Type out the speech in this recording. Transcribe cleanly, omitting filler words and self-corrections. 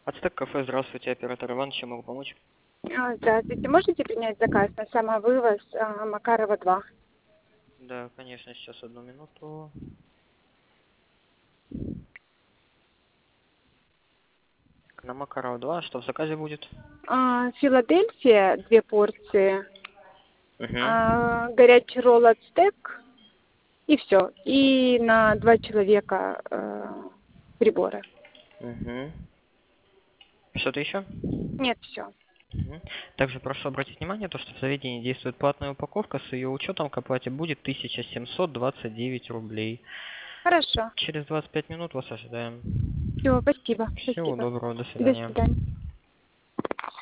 Ацтек кафе, здравствуйте, оператор Иван, чем могу помочь? Здравствуйте, можете принять заказ на самовывоз Макарова 2? Да, конечно, сейчас одну минуту. На Макарова 2, что в заказе будет? Филадельфия 2 порции, Угу. горячий ролл ацтек и все. И на 2 человека приборы. Угу. Что-то еще? Нет, все. Мгм. Также прошу обратить внимание, то, что в заведении действует платная упаковка, с ее учетом к оплате будет 1729 рублей. Хорошо. Через 25 минут вас ожидаем. Все, спасибо. Всего Спасибо. доброго, до До свидания. свидания.